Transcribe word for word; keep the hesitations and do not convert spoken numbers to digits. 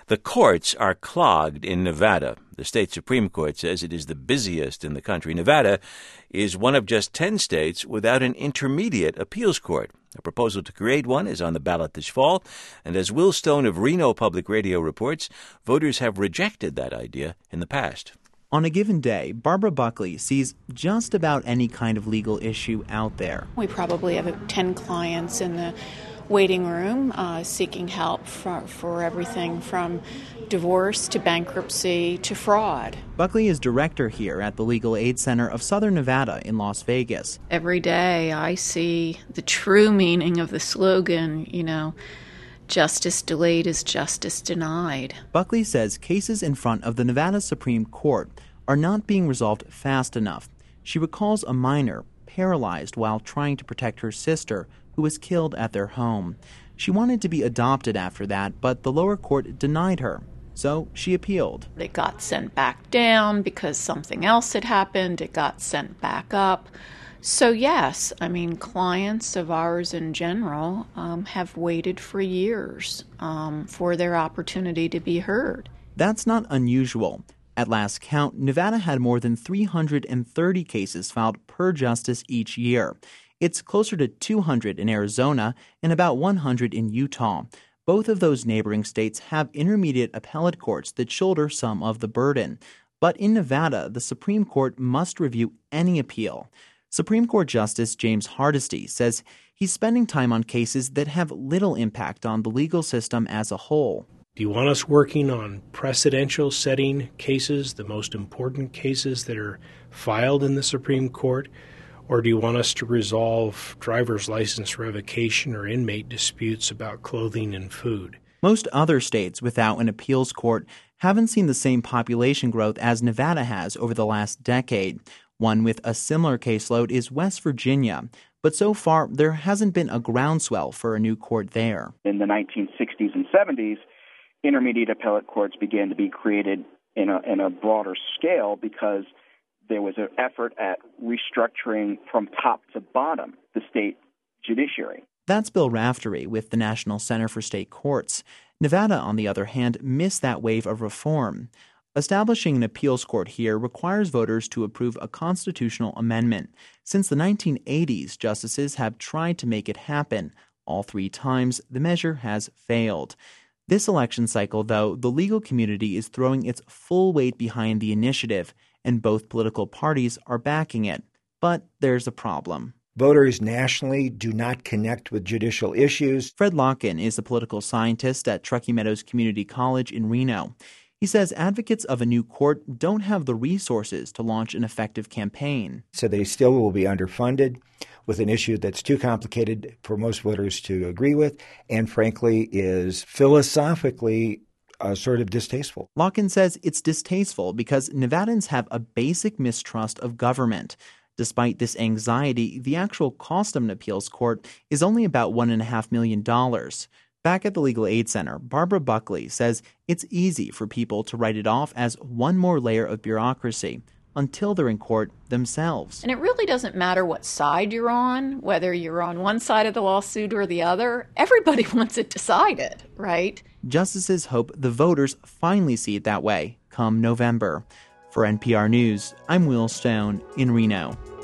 The courts are clogged in Nevada. The state Supreme Court says it is the busiest in the country. Nevada is one of just ten states without an intermediate appeals court. A proposal to create one is on the ballot this fall, and as Will Stone of Reno Public Radio reports, voters have rejected that idea in the past. On a given day, Barbara Buckley sees just about any kind of legal issue out there. We probably have ten clients in the waiting room uh, seeking help for, for everything from divorce to bankruptcy to fraud. Buckley is director here at the Legal Aid Center of Southern Nevada in Las Vegas. Every day I see the true meaning of the slogan, you know, justice delayed is justice denied. Buckley says cases in front of the Nevada Supreme Court are not being resolved fast enough. She recalls a minor paralyzed while trying to protect her sister, who was killed at their home. She wanted to be adopted after that, but the lower court denied her, so she appealed. It got sent back down because something else had happened. It got sent back up. So yes, I mean, clients of ours in general um, have waited for years um, for their opportunity to be heard. That's not unusual. At last count, Nevada had more than three hundred thirty cases filed per justice each year. It's closer to two hundred in Arizona and about one hundred in Utah. Both of those neighboring states have intermediate appellate courts that shoulder some of the burden. But in Nevada, the Supreme Court must review any appeal. Supreme Court Justice James Hardesty says he's spending time on cases that have little impact on the legal system as a whole. Do you want us working on precedential setting cases, the most important cases that are filed in the Supreme Court? Or do you want us to resolve driver's license revocation or inmate disputes about clothing and food? Most other states without an appeals court haven't seen the same population growth as Nevada has over the last decade. One with a similar caseload is West Virginia. But so far, there hasn't been a groundswell for a new court there. In the nineteen sixties and seventies, intermediate appellate courts began to be created in a, in a broader scale because there was an effort at restructuring from top to bottom the state judiciary. That's Bill Raftery with the National Center for State Courts. Nevada, on the other hand, missed that wave of reform. Establishing an appeals court here requires voters to approve a constitutional amendment. Since the nineteen eighties, justices have tried to make it happen. All three times, the measure has failed. This election cycle, though, the legal community is throwing its full weight behind the initiative, and both political parties are backing it. But there's a problem. Voters nationally do not connect with judicial issues. Fred Locken is a political scientist at Truckee Meadows Community College in Reno. He says advocates of a new court don't have the resources to launch an effective campaign. So they still will be underfunded with an issue that's too complicated for most voters to agree with, and frankly is philosophically Uh, sort of distasteful. Locken says it's distasteful because Nevadans have a basic mistrust of government. Despite this anxiety, the actual cost of an appeals court is only about one point five million dollars. Back at the Legal Aid Center, Barbara Buckley says it's easy for people to write it off as one more layer of bureaucracy until they're in court themselves. And it really doesn't matter what side you're on, whether you're on one side of the lawsuit or the other. Everybody wants it decided, right? Justices hope the voters finally see it that way come November. For N P R News, I'm Will Stone in Reno.